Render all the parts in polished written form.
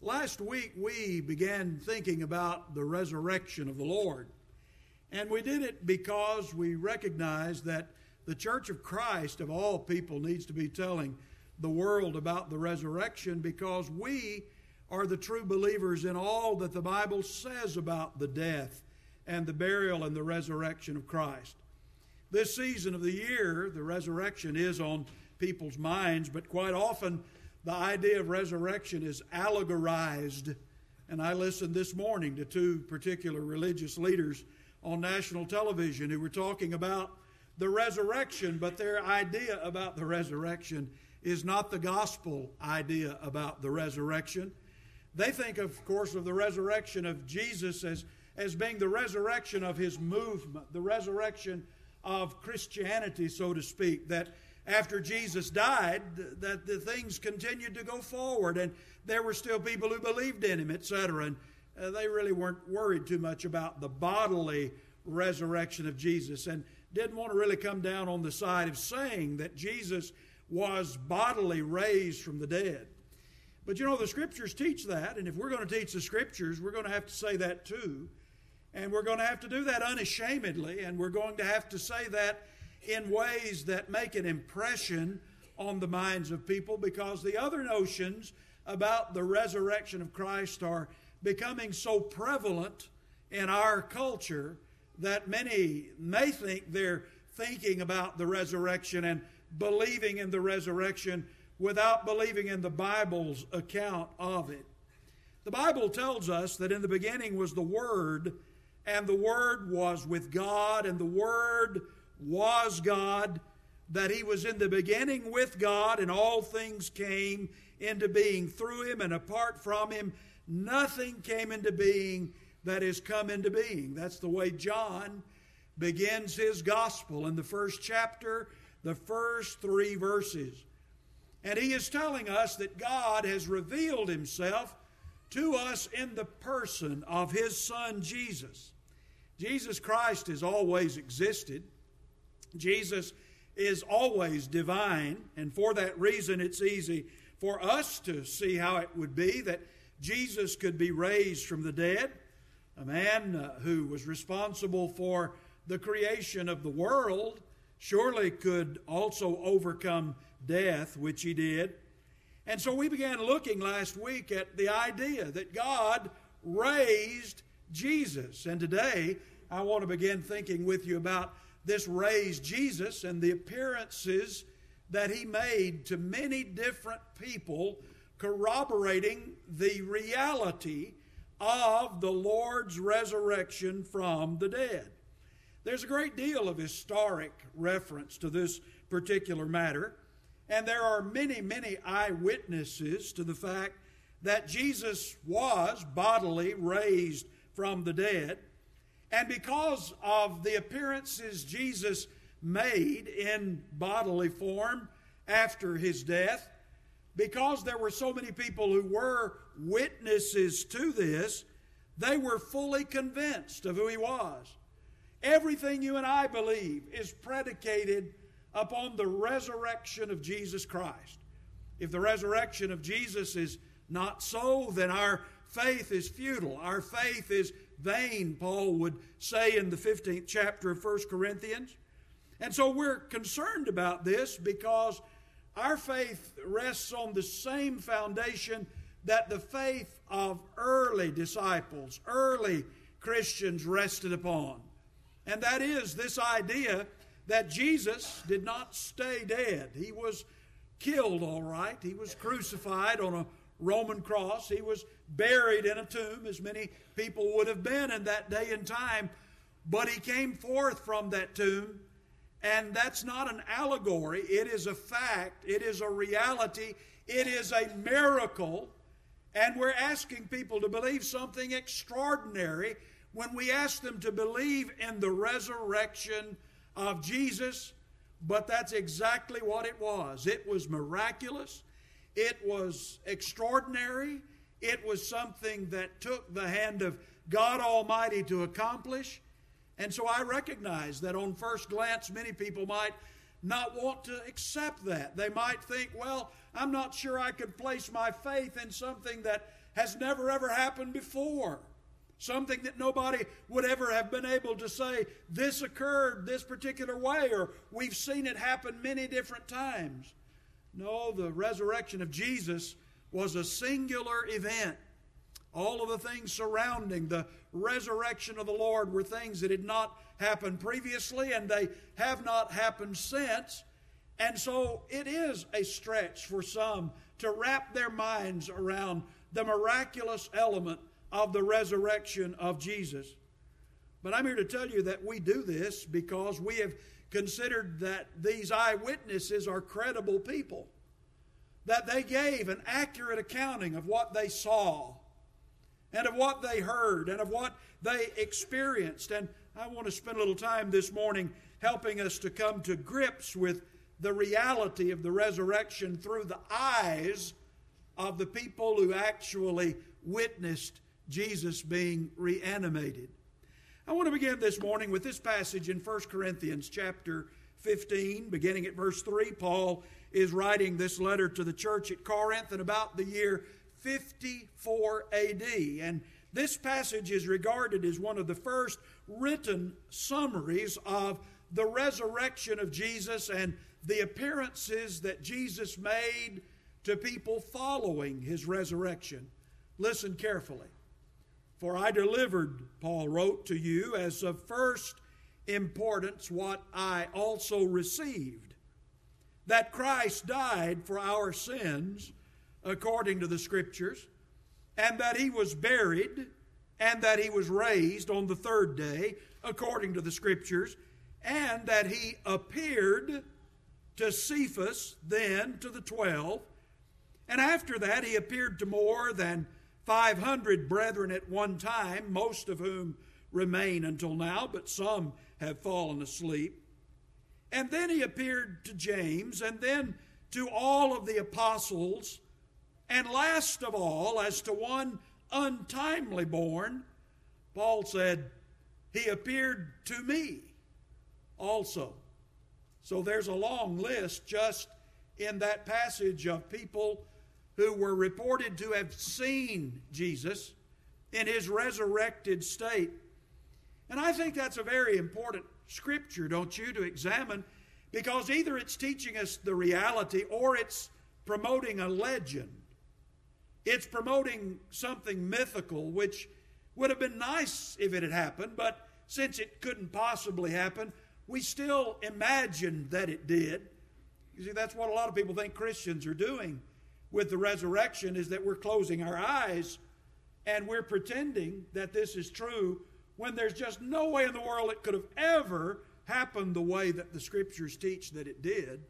Last week we began thinking about the resurrection of the Lord. And we did it because we recognized that the Church of Christ, of all people, needs to be telling the world about the resurrection, because we are the true believers in all that the Bible says about the death and the burial and the resurrection of Christ. This season of the year, the resurrection is on people's minds, but quite often the idea of resurrection is allegorized. And I listened this morning to two particular religious leaders on national television who were talking about the resurrection, but their idea about the resurrection is not the gospel idea about the resurrection. They think, of course, of the resurrection of Jesus as being the resurrection of his movement, the resurrection of Christianity, so to speak, that after Jesus died, that the things continued to go forward, and there were still people who believed in him, etc. And they really weren't worried too much about the bodily resurrection of Jesus, and didn't want to really come down on the side of saying that Jesus was bodily raised from the dead. But you know, the Scriptures teach that, and if we're going to teach the Scriptures, we're going to have to say that too. And we're going to have to do that unashamedly, and we're going to have to say that in ways that make an impression on the minds of people, because the other notions about the resurrection of Christ are becoming so prevalent in our culture that many may think they're thinking about the resurrection and believing in the resurrection without believing in the Bible's account of it. The Bible tells us that in the beginning was the Word, and the Word was with God, and the Word was God, that he was in the beginning with God, and all things came into being through him, and apart from him nothing came into being that has come into being. That's the way John begins his gospel in the first chapter, the first 3 verses. And he is telling us that God has revealed himself to us in the person of his Son Jesus. Jesus Christ has always existed. Jesus is always divine, and for that reason it's easy for us to see how it would be that Jesus could be raised from the dead. A man who was responsible for the creation of the world surely could also overcome death, which he did. And so we began looking last week at the idea that God raised Jesus. And today I want to begin thinking with you about this raised Jesus and the appearances that he made to many different people, corroborating the reality of the Lord's resurrection from the dead. There's a great deal of historic reference to this particular matter, and there are many, many eyewitnesses to the fact that Jesus was bodily raised from the dead. And because of the appearances Jesus made in bodily form after his death, because there were so many people who were witnesses to this, they were fully convinced of who he was. Everything you and I believe is predicated upon the resurrection of Jesus Christ. If the resurrection of Jesus is not so, then our faith is futile. Our faith is vain, Paul would say in the 15th chapter of 1 Corinthians. And so we're concerned about this because our faith rests on the same foundation that the faith of early disciples, early Christians rested upon. And that is this idea that Jesus did not stay dead. He was killed, all right. He was crucified on a Roman cross. He was buried in a tomb, as many people would have been in that day and time. But he came forth from that tomb, and that's not an allegory. It is a fact. It is a reality. It is a miracle. And we're asking people to believe something extraordinary when we ask them to believe in the resurrection of Jesus. But that's exactly what it was. It was miraculous. It was extraordinary. It was something that took the hand of God Almighty to accomplish. And so I recognize that on first glance, many people might not want to accept that. They might think, well, I'm not sure I could place my faith in something that has never ever happened before. Something that nobody would ever have been able to say, this occurred this particular way, or we've seen it happen many different times. No, the resurrection of Jesus was a singular event. All of the things surrounding the resurrection of the Lord were things that had not happened previously, and they have not happened since. And so it is a stretch for some to wrap their minds around the miraculous element of the resurrection of Jesus. But I'm here to tell you that we do this because we have considered that these eyewitnesses are credible people, that they gave an accurate accounting of what they saw and of what they heard and of what they experienced. And I want to spend a little time this morning helping us to come to grips with the reality of the resurrection through the eyes of the people who actually witnessed Jesus being reanimated. I want to begin this morning with this passage in 1 Corinthians chapter 15, beginning at verse 3. Paul is writing this letter to the church at Corinth in about the year 54 A.D. And this passage is regarded as one of the first written summaries of the resurrection of Jesus and the appearances that Jesus made to people following his resurrection. Listen carefully. For I delivered, Paul wrote, to you as of first importance what I also received, that Christ died for our sins according to the Scriptures, and that he was buried, and that he was raised on the third day according to the Scriptures, and that he appeared to Cephas, then to the 12, and after that he appeared to more than 500 brethren at one time, most of whom remain until now, but some have fallen asleep. And then he appeared to James, and then to all of the apostles, and last of all, as to one untimely born, Paul said, he appeared to me also. So there's a long list just in that passage of people who were reported to have seen Jesus in his resurrected state. And I think that's a very important scripture, don't you, to examine, because either it's teaching us the reality or it's promoting a legend. It's promoting something mythical, which would have been nice if it had happened, but since it couldn't possibly happen, we still imagine that it did. You see, that's what a lot of people think Christians are doing with the resurrection, is that we're closing our eyes and we're pretending that this is true when there's just no way in the world it could have ever happened the way that the Scriptures teach that it did.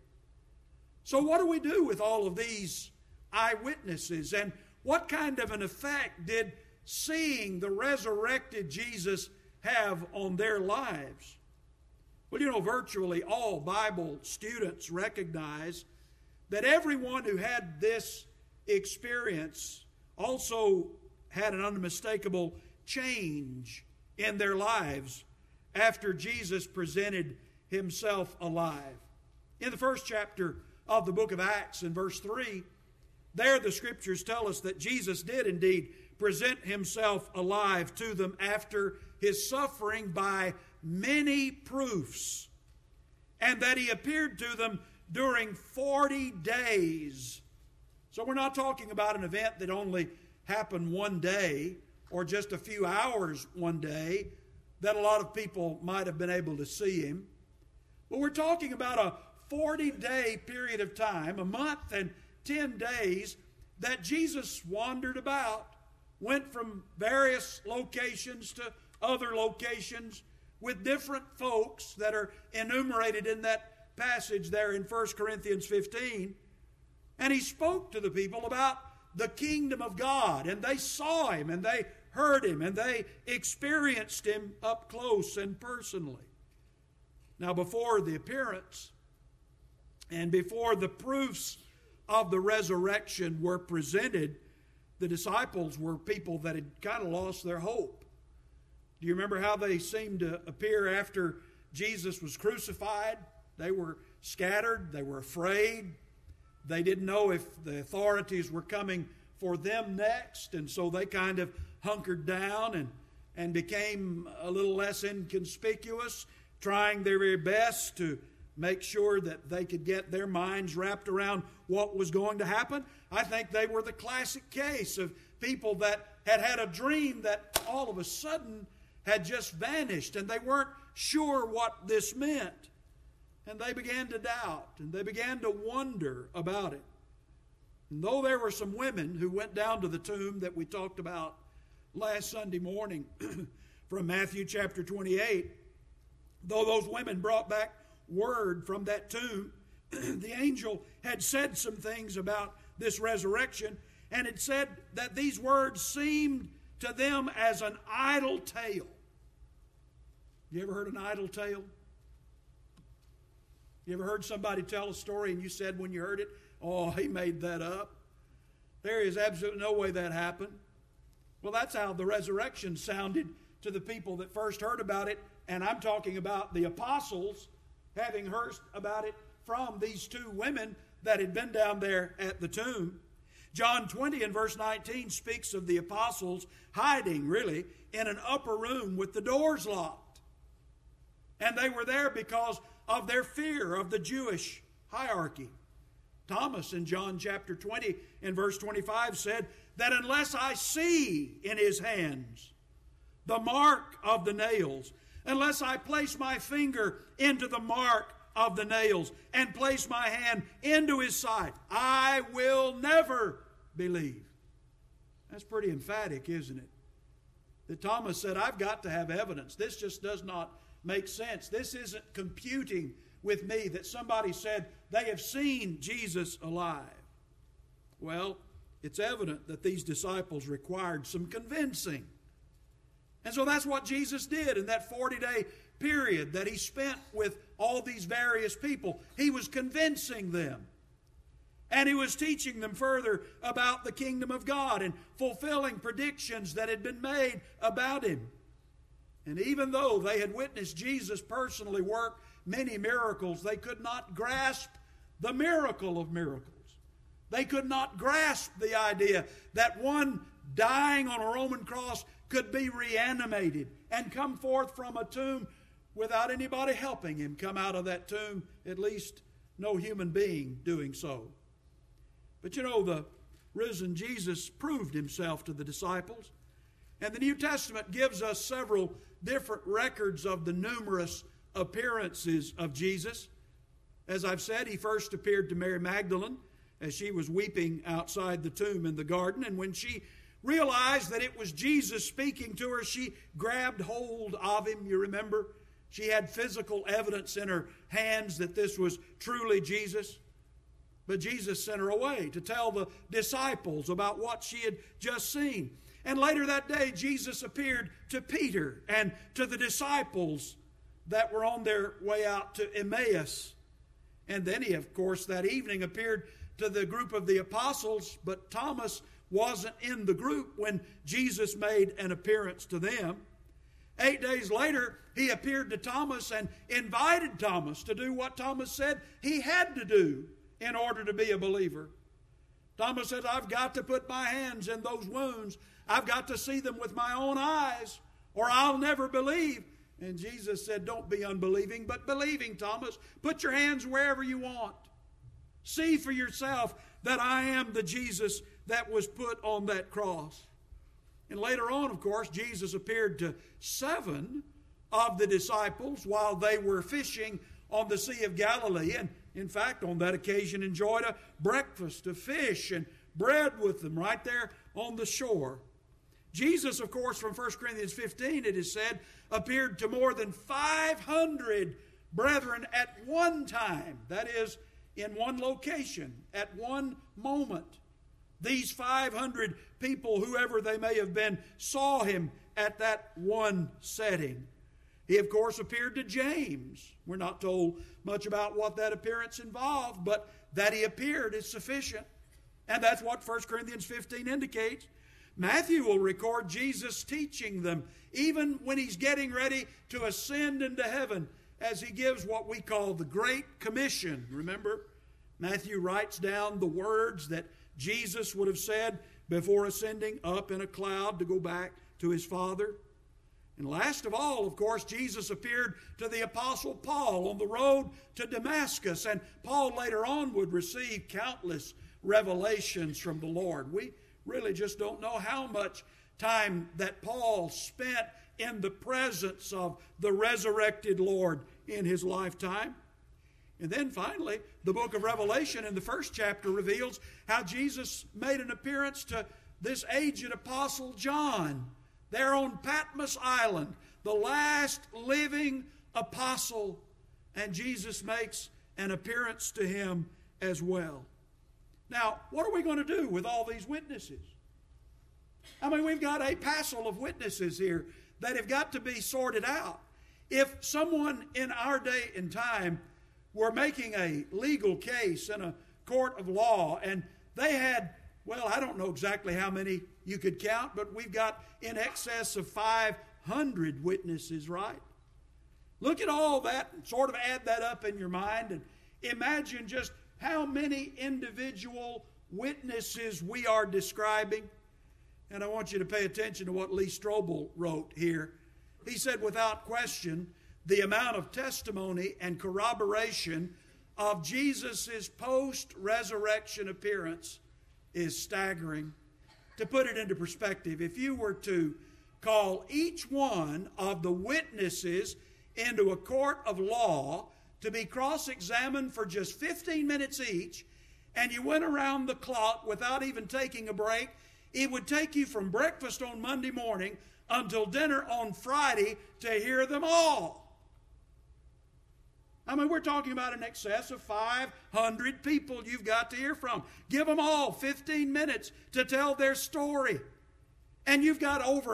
So what do we do with all of these eyewitnesses, and what kind of an effect did seeing the resurrected Jesus have on their lives? Well, you know, virtually all Bible students recognize that everyone who had this experience also had an unmistakable change in their lives after Jesus presented himself alive. In the first chapter of the book of Acts, in verse 3, there the Scriptures tell us that Jesus did indeed present himself alive to them after his suffering by many proofs, and that he appeared to them during 40 days. So we're not talking about an event that only happened one day or just a few hours one day that a lot of people might have been able to see him. But we're talking about a 40-day period of time, a month and 10 days, that Jesus wandered about, went from various locations to other locations with different folks that are enumerated in that passage there in 1 Corinthians 15. And he spoke to the people about the kingdom of God, and they saw him, and they heard him, and they experienced him up close and personally. Now, before the appearance and before the proofs of the resurrection were presented, the disciples were people that had kind of lost their hope. Do you remember how they seemed to appear after Jesus was crucified? They were scattered. They were afraid. They didn't know if the authorities were coming for them next, and so they kind of hunkered down and became a little less inconspicuous, trying their very best to make sure that they could get their minds wrapped around what was going to happen. I think they were the classic case of people that had had a dream that all of a sudden had just vanished, and they weren't sure what this meant. And they began to doubt, and they began to wonder about it. And though there were some women who went down to the tomb that we talked about last Sunday morning from Matthew chapter 28, though those women brought back word from that tomb, the angel had said some things about this resurrection, and it said that these words seemed to them as an idle tale. You ever heard an idle tale? You ever heard somebody tell a story and you said when you heard it, oh, he made that up? There is absolutely no way that happened. Well, that's how the resurrection sounded to the people that first heard about it, and I'm talking about the apostles having heard about it from these two women that had been down there at the tomb. John 20 and verse 19 speaks of the apostles hiding, really, in an upper room with the doors locked. And they were there because of their fear of the Jewish hierarchy. Thomas in John chapter 20 and verse 25 said that unless I see in his hands the mark of the nails, unless I place my finger into the mark of the nails and place my hand into his side, I will never believe. That's pretty emphatic, isn't it? That Thomas said, I've got to have evidence. This just does not make sense. This isn't computing with me that somebody said they have seen Jesus alive. Well, it's evident that these disciples required some convincing. And so that's what Jesus did in that 40-day period that he spent with all these various people. He was convincing them. And he was teaching them further about the kingdom of God and fulfilling predictions that had been made about him. And even though they had witnessed Jesus personally work many miracles, they could not grasp the miracle of miracles. They could not grasp the idea that one dying on a Roman cross could be reanimated and come forth from a tomb without anybody helping him come out of that tomb, at least no human being doing so. But you know, the risen Jesus proved himself to the disciples. And the New Testament gives us several different records of the numerous appearances of Jesus. As I've said, he first appeared to Mary Magdalene as she was weeping outside the tomb in the garden. And when she realized that it was Jesus speaking to her, she grabbed hold of him. You remember? She had physical evidence in her hands that this was truly Jesus. But Jesus sent her away to tell the disciples about what she had just seen. And later that day, Jesus appeared to Peter and to the disciples that were on their way out to Emmaus. And then he, of course, that evening appeared to the group of the apostles, but Thomas wasn't in the group when Jesus made an appearance to them. 8 days later, he appeared to Thomas and invited Thomas to do what Thomas said he had to do in order to be a believer. Thomas said, I've got to put my hands in those wounds. I've got to see them with my own eyes, or I'll never believe. And Jesus said, don't be unbelieving, but believing, Thomas. Put your hands wherever you want. See for yourself that I am the Jesus that was put on that cross. And later on, of course, Jesus appeared to 7 of the disciples while they were fishing on the Sea of Galilee. And in fact, on that occasion, enjoyed a breakfast of fish and bread with them right there on the shore. Jesus, of course, from 1 Corinthians 15, it is said, appeared to more than 500 brethren at one time. That is, in one location, at one moment. These 500 people, whoever they may have been, saw him at that one setting. He, of course, appeared to James. We're not told much about what that appearance involved, but that he appeared is sufficient. And that's what 1 Corinthians 15 indicates. Matthew will record Jesus teaching them, even when he's getting ready to ascend into heaven, as he gives what we call the Great Commission. Remember, Matthew writes down the words that Jesus would have said before ascending up in a cloud to go back to his Father. And last of all, of course, Jesus appeared to the Apostle Paul on the road to Damascus, and Paul later on would receive countless revelations from the Lord. We really just don't know how much time that Paul spent in the presence of the resurrected Lord in his lifetime. And then finally, the book of Revelation in the first chapter reveals how Jesus made an appearance to this aged apostle John there on Patmos Island, the last living apostle, and Jesus makes an appearance to him as well. Now, what are we going to do with all these witnesses? I mean, we've got a passel of witnesses here that have got to be sorted out. If someone in our day and time were making a legal case in a court of law, and they had, well, I don't know exactly how many you could count, but we've got in excess of 500 witnesses, right? Look at all that and sort of add that up in your mind and imagine just how many individual witnesses we are describing. And I want you to pay attention to what Lee Strobel wrote here. He said, without question, the amount of testimony and corroboration of Jesus' post-resurrection appearance is staggering. To put it into perspective, if you were to call each one of the witnesses into a court of law to be cross-examined for just 15 minutes each, and you went around the clock without even taking a break, it would take you from breakfast on Monday morning until dinner on Friday to hear them all. I mean, we're talking about an excess of 500 people you've got to hear from. Give them all 15 minutes to tell their story. And you've got over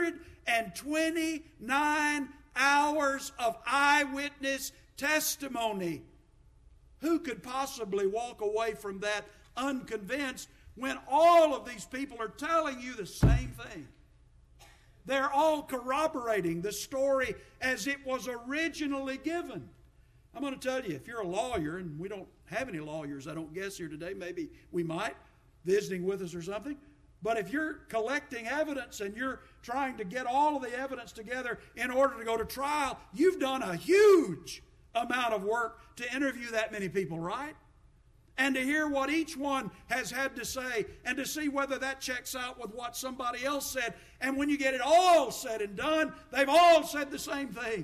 129 hours of eyewitness testimony. Who could possibly walk away from that unconvinced when all of these people are telling you the same thing? They're all corroborating the story as it was originally given. I'm going to tell you, if you're a lawyer, and we don't have any lawyers, I don't guess, here today, maybe we might, visiting with us or something, but if you're collecting evidence and you're trying to get all of the evidence together in order to go to trial, you've done a huge amount of work to interview that many people, right? And to hear what each one has had to say and to see whether that checks out with what somebody else said. And when you get it all said and done, they've all said the same thing.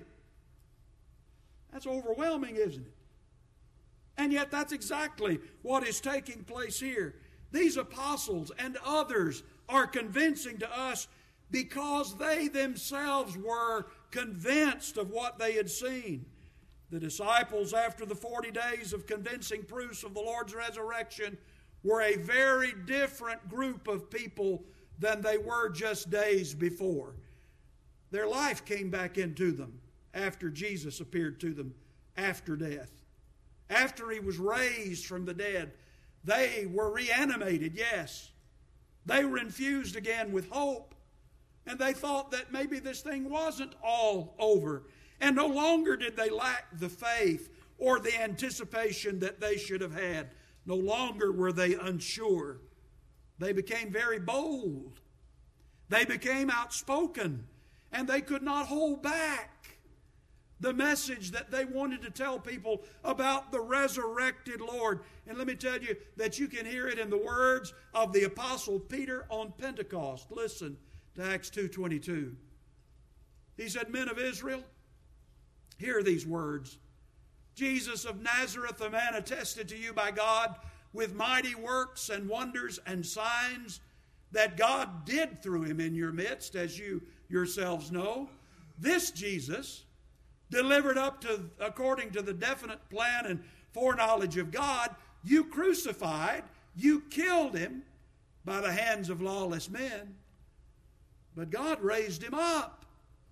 That's overwhelming, isn't it? And yet that's exactly what is taking place here. These apostles and others are convincing to us because they themselves were convinced of what they had seen. The disciples, after the 40 days of convincing proofs of the Lord's resurrection, were a very different group of people than they were just days before. Their life came back into them after Jesus appeared to them after death. After he was raised from the dead, they were reanimated, yes. They were infused again with hope. And they thought that maybe this thing wasn't all over. And no longer did they lack the faith or the anticipation that they should have had. No longer were they unsure. They became very bold. They became outspoken. And they could not hold back the message that they wanted to tell people about the resurrected Lord. And let me tell you that you can hear it in the words of the Apostle Peter on Pentecost. Listen to Acts 2:22. He said, "Men of Israel, hear these words. Jesus of Nazareth, a man attested to you by God with mighty works and wonders and signs that God did through him in your midst, as you yourselves know. This Jesus, delivered up to according to the definite plan and foreknowledge of God, you crucified, you killed him by the hands of lawless men. But God raised him up.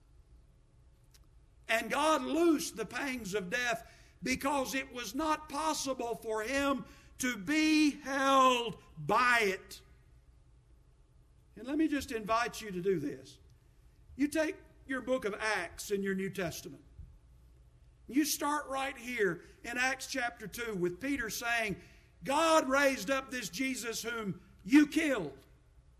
And God loosed the pangs of death because it was not possible for him to be held by it." And let me just invite you to do this. You take your book of Acts in your New Testament. You start right here in Acts chapter 2 with Peter saying, God raised up this Jesus whom you killed.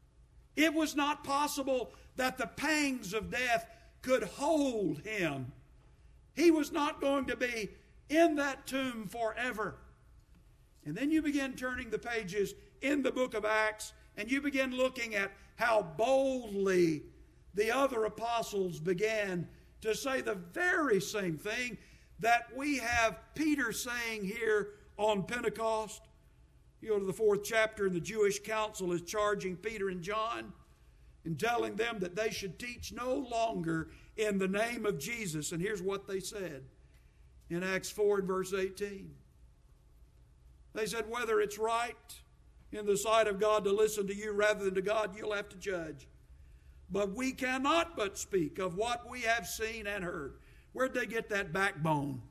It was not possible that the pangs of death could hold him. He was not going to be in that tomb forever. And then you begin turning the pages in the book of Acts, and you begin looking at how boldly the other apostles began to say the very same thing that we have Peter saying here on Pentecost. You go to the 4th chapter, and the Jewish council is charging Peter and John and telling them that they should teach no longer in the name of Jesus. And here's what they said in Acts 4 and verse 18. They said, whether it's right in the sight of God to listen to you rather than to God, you'll have to judge. But we cannot but speak of what we have seen and heard. Where'd they get that backbone?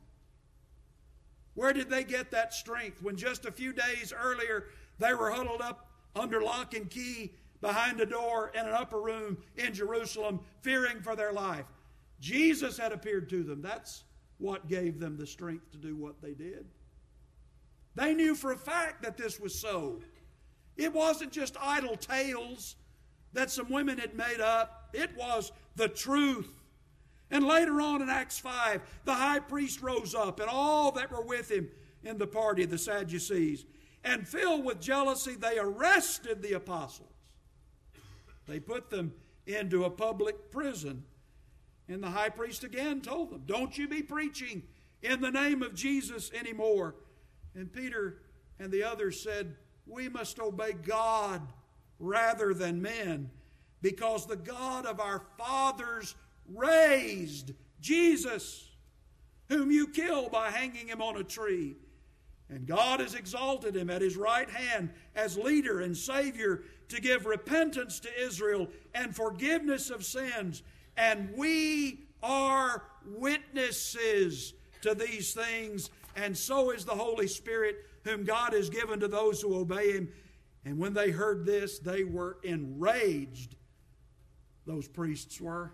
Where did they get that strength when just a few days earlier they were huddled up under lock and key behind a door in an upper room in Jerusalem, fearing for their life? Jesus had appeared to them. That's what gave them the strength to do what they did. They knew for a fact that this was so. It wasn't just idle tales that some women had made up. It was the truth. And later on in Acts 5, the high priest rose up and all that were with him in the party of the Sadducees. And filled with jealousy, they arrested the apostles. They put them into a public prison. And the high priest again told them, don't you be preaching in the name of Jesus anymore. And Peter and the others said, we must obey God rather than men, because the God of our fathers raised Jesus, whom you killed by hanging him on a tree. And God has exalted him at his right hand as leader and Savior to give repentance to Israel and forgiveness of sins. And we are witnesses to these things, and so is the Holy Spirit, whom God has given to those who obey him. And when they heard this, they were enraged. Those priests were.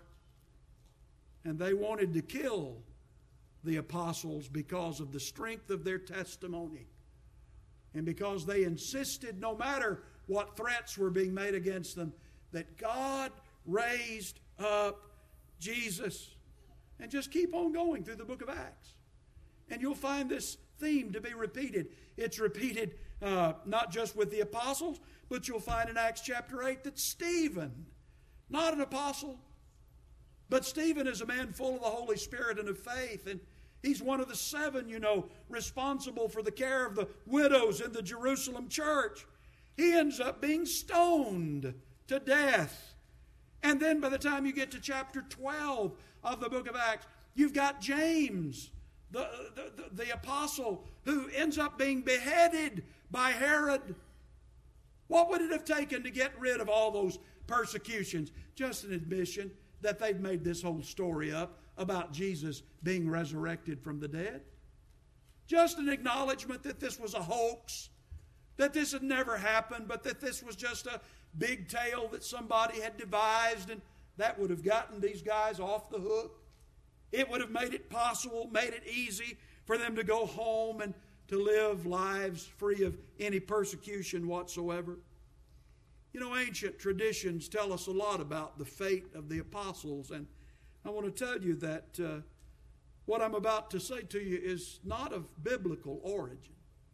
And they wanted to kill the apostles because of the strength of their testimony. And because they insisted, no matter what threats were being made against them, that God raised up Jesus. And just keep on going through the book of Acts. And you'll find this theme to be repeated. It's repeated not just with the apostles, but you'll find in Acts chapter 8 that Stephen, not an apostle, but Stephen is a man full of the Holy Spirit and of faith. And he's one of the 7, responsible for the care of the widows in the Jerusalem church. He ends up being stoned to death. And then by the time you get to chapter 12 of the book of Acts, you've got James, the apostle, who ends up being beheaded by Herod. What would it have taken to get rid of all those persecutions? Just an admission that they've made this whole story up about Jesus being resurrected from the dead. Just an acknowledgement that this was a hoax, that this had never happened, but that this was just a big tale that somebody had devised, and that would have gotten these guys off the hook. It would have made it possible, made it easy for them to go home and to live lives free of any persecution whatsoever. Ancient traditions tell us a lot about the fate of the apostles, and I want to tell you that what I'm about to say to you is not of biblical origin.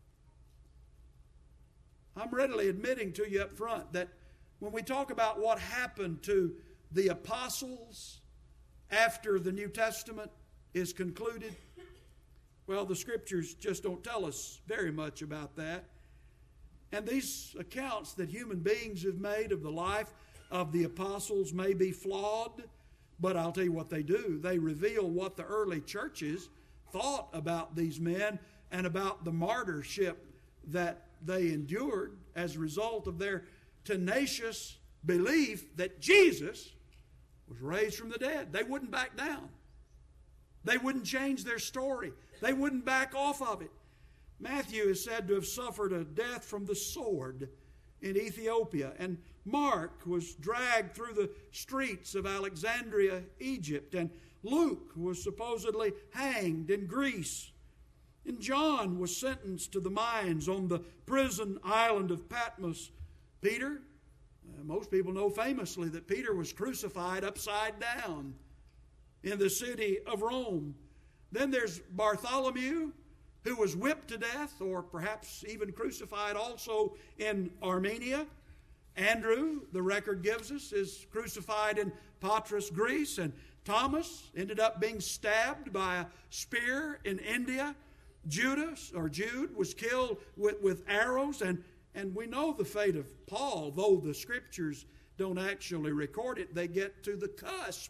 I'm readily admitting to you up front that when we talk about what happened to the apostles after the New Testament is concluded, well, the Scriptures just don't tell us very much about that. And these accounts that human beings have made of the life of the apostles may be flawed, but I'll tell you what they do. They reveal what the early churches thought about these men and about the martyrship that they endured as a result of their tenacious belief that Jesus was raised from the dead. They wouldn't back down. They wouldn't change their story. They wouldn't back off of it. Matthew is said to have suffered a death from the sword in Ethiopia, and Mark was dragged through the streets of Alexandria, Egypt, and Luke was supposedly hanged in Greece. And John was sentenced to the mines on the prison island of Patmos. Peter Most people know famously that Peter was crucified upside down in the city of Rome. Then there's Bartholomew, who was whipped to death, or perhaps even crucified also in Armenia. Andrew, the record gives us, is crucified in Patras, Greece. And Thomas ended up being stabbed by a spear in India. Jude was killed with arrows. And we know the fate of Paul, though the Scriptures don't actually record it. They get to the cusp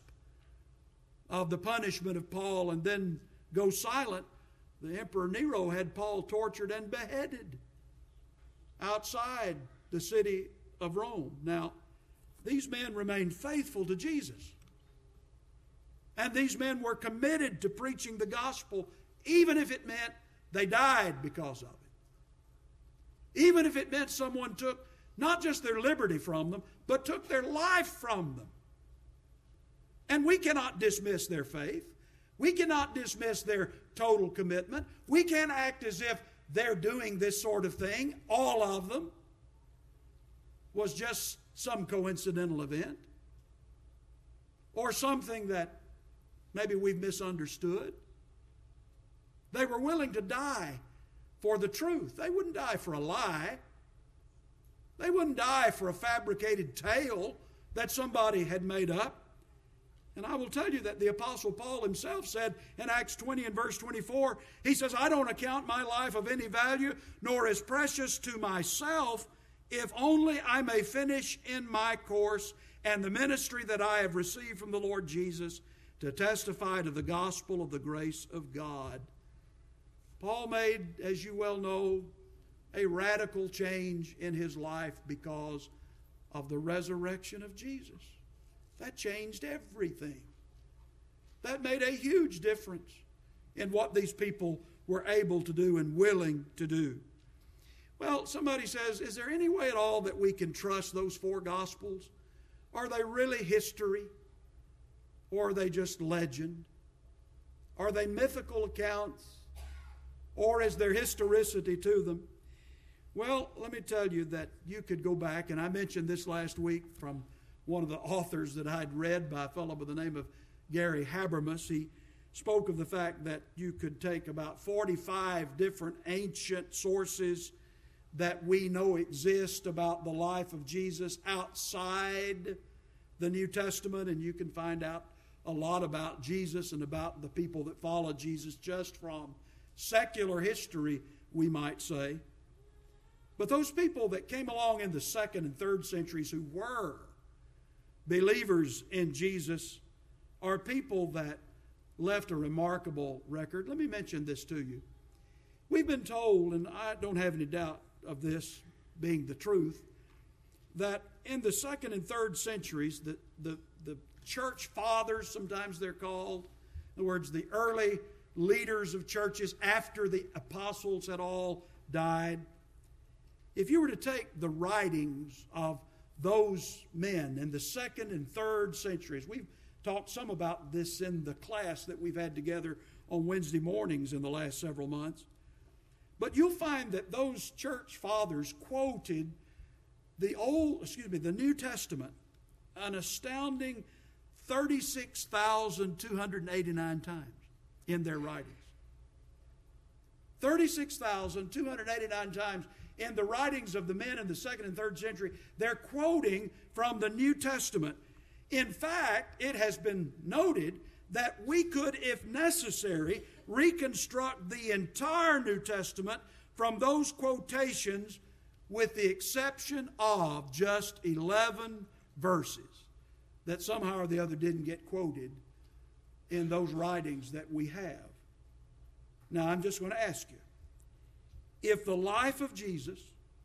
of the punishment of Paul and then go silent. The Emperor Nero had Paul tortured and beheaded outside the city of Rome. Now, these men remained faithful to Jesus. And these men were committed to preaching the gospel, even if it meant they died because of it. Even if it meant someone took not just their liberty from them, but took their life from them. And we cannot dismiss their faith. We cannot dismiss their total commitment. We can't act as if they're doing this sort of thing, all of them, was just some coincidental event or something that maybe we've misunderstood. They were willing to die for the truth. They wouldn't die for a lie. They wouldn't die for a fabricated tale that somebody had made up. And I will tell you that the Apostle Paul himself said in Acts 20 and verse 24, he says, I don't account my life of any value, nor as precious to myself, if only I may finish in my course and the ministry that I have received from the Lord Jesus to testify to the gospel of the grace of God. Paul made, as you well know, a radical change in his life because of the resurrection of Jesus. That changed everything. That made a huge difference in what these people were able to do and willing to do. Well, somebody says, is there any way at all that we can trust those four Gospels? Are they really history? Or are they just legend? Are they mythical accounts? Or is there historicity to them? Well, let me tell you that you could go back, and I mentioned this last week from one of the authors that I'd read by a fellow by the name of Gary Habermas. He spoke of the fact that you could take about 45 different ancient sources that we know exist about the life of Jesus outside the New Testament, and you can find out a lot about Jesus and about the people that followed Jesus just from secular history, we might say. But those people that came along in the 2nd and 3rd centuries who were believers in Jesus are people that left a remarkable record. Let me mention this to you. We've been told, and I don't have any doubt of this being the truth, that in the 2nd and 3rd centuries, the church fathers, sometimes they're called, in other words, the early leaders of churches after the apostles had all died, if you were to take the writings of those men in the 2nd and 3rd centuries, we've talked some about this in the class that we've had together on Wednesday mornings in the last several months, but you'll find that those church fathers quoted the New Testament an astounding 36,289 times in their writings. 36,289 times in the writings of the men in the 2nd and 3rd century, they're quoting from the New Testament. In fact, it has been noted that we could, if necessary, reconstruct the entire New Testament from those quotations with the exception of just 11 verses that somehow or the other didn't get quoted in those writings that we have. Now, I'm just going to ask you, if the life of Jesus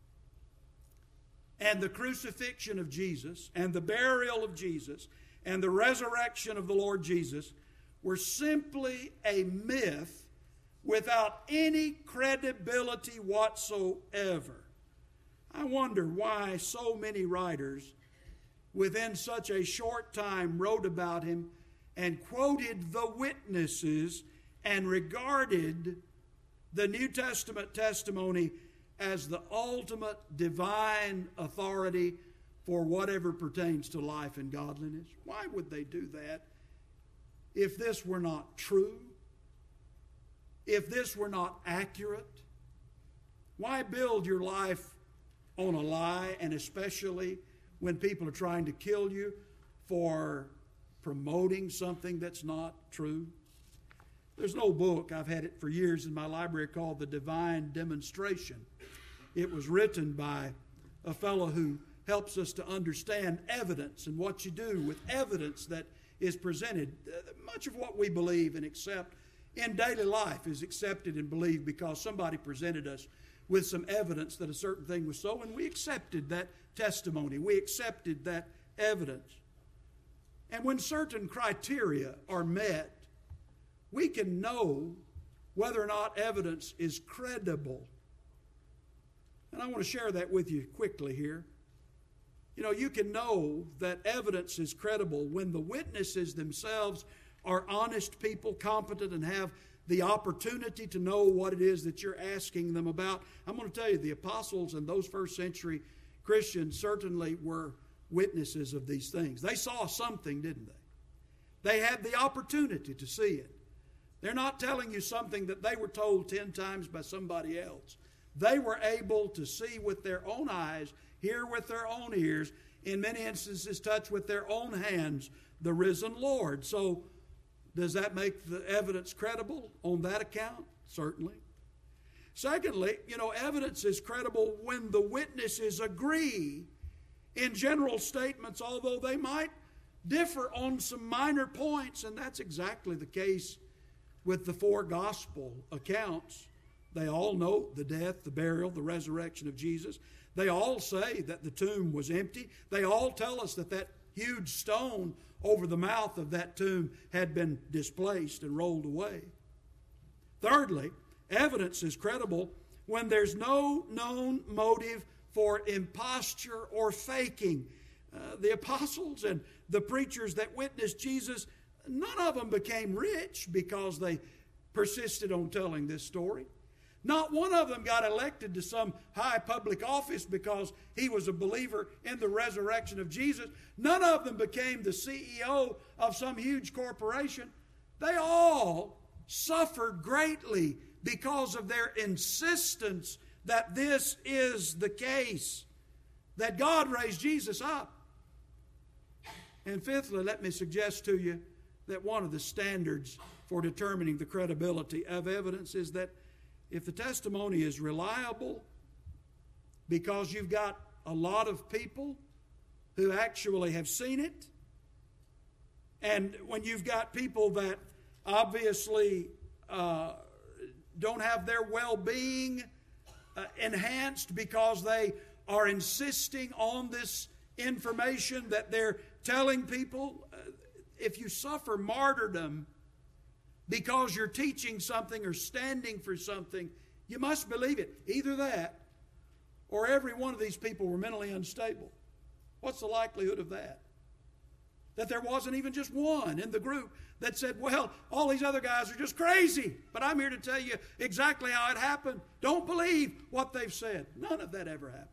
and the crucifixion of Jesus and the burial of Jesus and the resurrection of the Lord Jesus were simply a myth without any credibility whatsoever, I wonder why so many writers within such a short time wrote about him and quoted the witnesses and regarded the New Testament testimony as the ultimate divine authority for whatever pertains to life and godliness. Why would they do that if this were not true? If this were not accurate? Why build your life on a lie, and especially when people are trying to kill you for promoting something that's not true? There's an old book, I've had it for years in my library, called The Divine Demonstration. It was written by a fellow who helps us to understand evidence and what you do with evidence that is presented. Much of what we believe and accept in daily life is accepted and believed because somebody presented us with some evidence that a certain thing was so, and we accepted that testimony. We accepted that evidence. And when certain criteria are met, we can know whether or not evidence is credible. And I want to share that with you quickly here. You know, you can know that evidence is credible when the witnesses themselves are honest people, competent, and have the opportunity to know what it is that you're asking them about. I'm going to tell you, the apostles and those first century Christians certainly were witnesses of these things. They saw something, didn't they? They had the opportunity to see it. They're not telling you something that they were told 10 times by somebody else. They were able to see with their own eyes, hear with their own ears, in many instances touch with their own hands the risen Lord. So does that make the evidence credible on that account? Certainly. Secondly, evidence is credible when the witnesses agree in general statements, although they might differ on some minor points, and that's exactly the case with the 4 gospel accounts. They all note the death, the burial, the resurrection of Jesus. They all say that the tomb was empty. They all tell us that that huge stone over the mouth of that tomb had been displaced and rolled away. Thirdly, evidence is credible when there's no known motive for imposture or faking. The apostles and the preachers that witnessed Jesus, none of them became rich because they persisted on telling this story. Not one of them got elected to some high public office because he was a believer in the resurrection of Jesus. None of them became the CEO of some huge corporation. They all suffered greatly because of their insistence that this is the case, that God raised Jesus up. And fifthly, let me suggest to you that one of the standards for determining the credibility of evidence is that if the testimony is reliable, because you've got a lot of people who actually have seen it, and when you've got people that obviously don't have their well-being enhanced because they are insisting on this information that they're telling people, if you suffer martyrdom because you're teaching something or standing for something, you must believe it. Either that or every one of these people were mentally unstable. What's the likelihood of that? That there wasn't even just one in the group that said, well, all these other guys are just crazy, but I'm here to tell you exactly how it happened. Don't believe what they've said. None of that ever happened.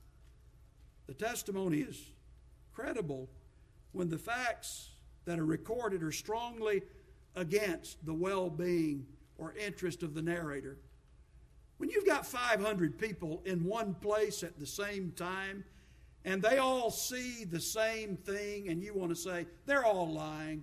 The testimony is credible when the facts that are recorded are strongly against the well-being or interest of the narrator. When you've got 500 people in one place at the same time, and they all see the same thing, and you want to say, they're all lying,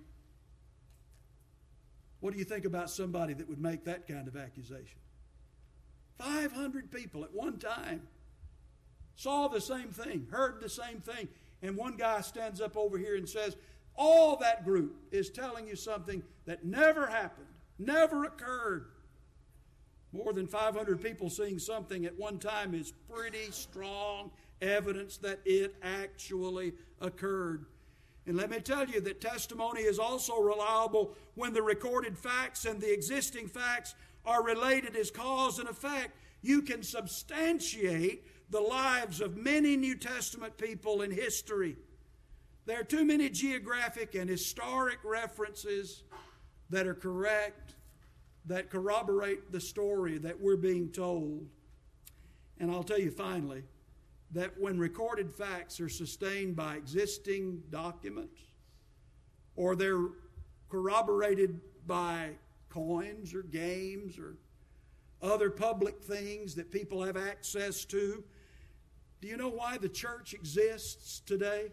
what do you think about somebody that would make that kind of accusation? 500 people at one time saw the same thing, heard the same thing, and one guy stands up over here and says, all that group is telling you something that never happened, never occurred. More than 500 people seeing something at one time is pretty strong evidence that it actually occurred. And let me tell you that testimony is also reliable when the recorded facts and the existing facts are related as cause and effect. You can substantiate the lives of many New Testament people in history. There are too many geographic and historic references that are correct, that corroborate the story that we're being told. And I'll tell you finally, that when recorded facts are sustained by existing documents, or they're corroborated by coins or games or other public things that people have access to, do you know why the church exists today?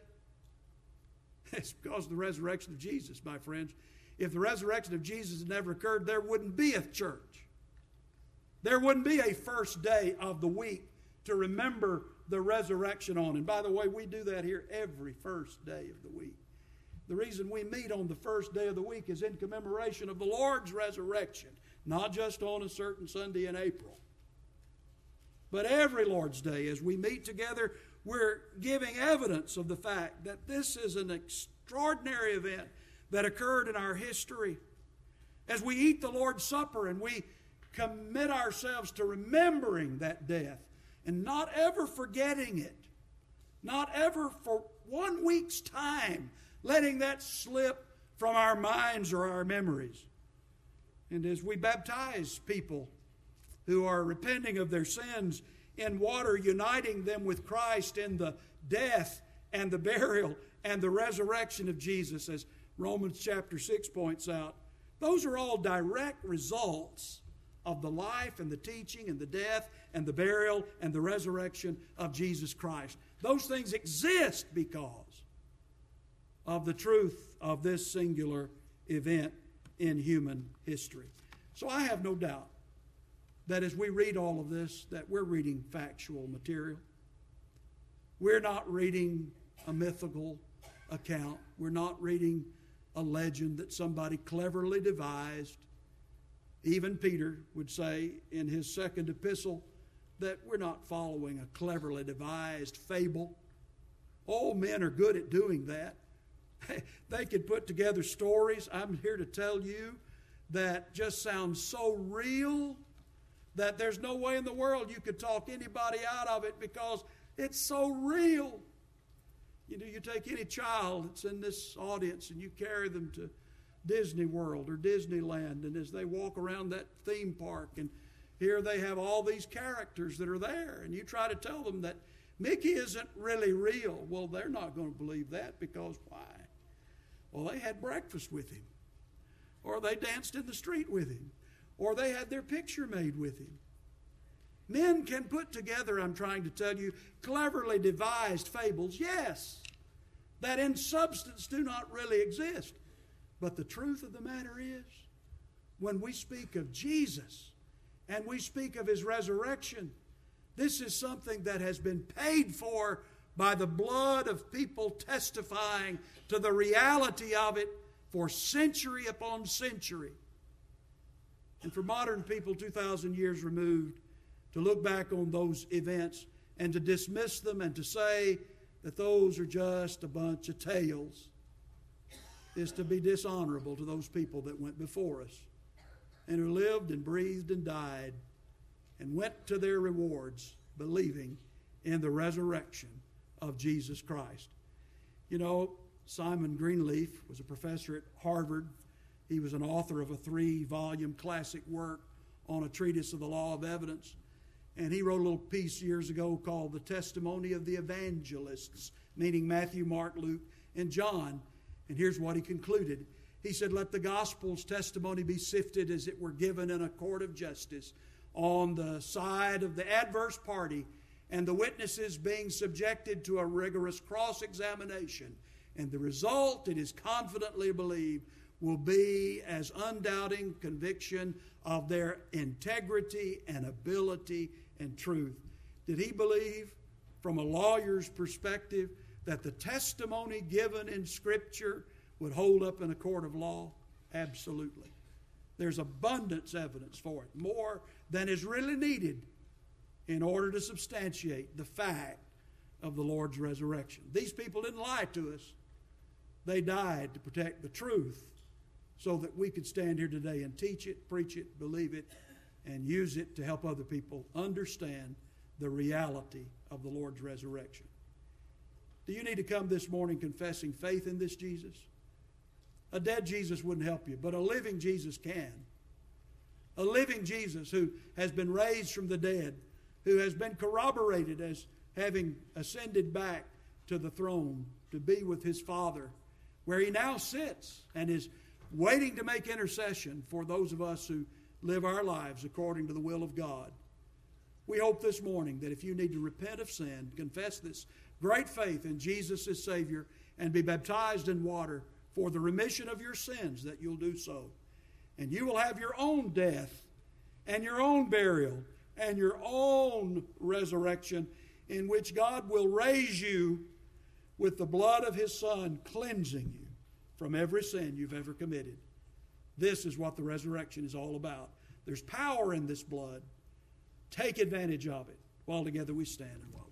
It's because of the resurrection of Jesus, my friends. If the resurrection of Jesus had never occurred, there wouldn't be a church. There wouldn't be a first day of the week to remember the resurrection on. And by the way, we do that here every first day of the week. The reason we meet on the first day of the week is in commemoration of the Lord's resurrection, not just on a certain Sunday in April. But every Lord's Day, as we meet together, we're giving evidence of the fact that this is an extraordinary event that occurred in our history. As we eat the Lord's Supper and we commit ourselves to remembering that death and not ever forgetting it, not ever for 1 week's time letting that slip from our minds or our memories. And as we baptize people who are repenting of their sins in water, uniting them with Christ in the death and the burial and the resurrection of Jesus, as Romans chapter 6 points out, those are all direct results of the life and the teaching and the death and the burial and the resurrection of Jesus Christ. Those things exist because of the truth of this singular event in human history. So I have no doubt that as we read all of this, that we're reading factual material. We're not reading a mythical account. We're not reading a legend that somebody cleverly devised. Even Peter would say in his second epistle that we're not following a cleverly devised fable. All men are good at doing that. They could put together stories, I'm here to tell you, that just sound so real that there's no way in the world you could talk anybody out of it because it's so real. You know, you take any child that's in this audience and you carry them to Disney World or Disneyland, and as they walk around that theme park, and here they have all these characters that are there, and you try to tell them that Mickey isn't really real. Well, they're not going to believe that because why? Well, they had breakfast with him, or they danced in the street with him, or they had their picture made with him. Men can put together, I'm trying to tell you, cleverly devised fables, yes, that in substance do not really exist. But the truth of the matter is, when we speak of Jesus and we speak of His resurrection, this is something that has been paid for by the blood of people testifying to the reality of it for century upon century. And for modern people 2,000 years removed, to look back on those events and to dismiss them and to say that those are just a bunch of tales is to be dishonorable to those people that went before us and who lived and breathed and died and went to their rewards believing in the resurrection of Jesus Christ. You know, Simon Greenleaf was a professor at Harvard. He was an author of a 3-volume classic work on a treatise of the law of evidence. And he wrote a little piece years ago called The Testimony of the Evangelists, meaning Matthew, Mark, Luke, and John. And here's what he concluded. He said, "Let the gospel's testimony be sifted as it were given in a court of justice on the side of the adverse party, and the witnesses being subjected to a rigorous cross-examination. And the result, it is confidently believed, will be as undoubting conviction of their integrity and ability and truth." Did he believe, from a lawyer's perspective, that the testimony given in Scripture would hold up in a court of law? Absolutely. There's abundance evidence for it, more than is really needed in order to substantiate the fact of the Lord's resurrection. These people didn't lie to us. They died to protect the truth so that we could stand here today and teach it, preach it, believe it, and use it to help other people understand the reality of the Lord's resurrection. Do you need to come this morning confessing faith in this Jesus? A dead Jesus wouldn't help you, but a living Jesus can. A living Jesus who has been raised from the dead, who has been corroborated, as having ascended back to the throne to be with his Father, where he now sits and is waiting to make intercession for those of us who live our lives according to the will of God. We hope this morning that if you need to repent of sin, confess this great faith in Jesus as Savior, and be baptized in water for the remission of your sins, that you'll do so. And you will have your own death and your own burial and your own resurrection, in which God will raise you with the blood of his Son, cleansing you from every sin you've ever committed. This is what the resurrection is all about. There's power in this blood. Take advantage of it. While together we stand and walk.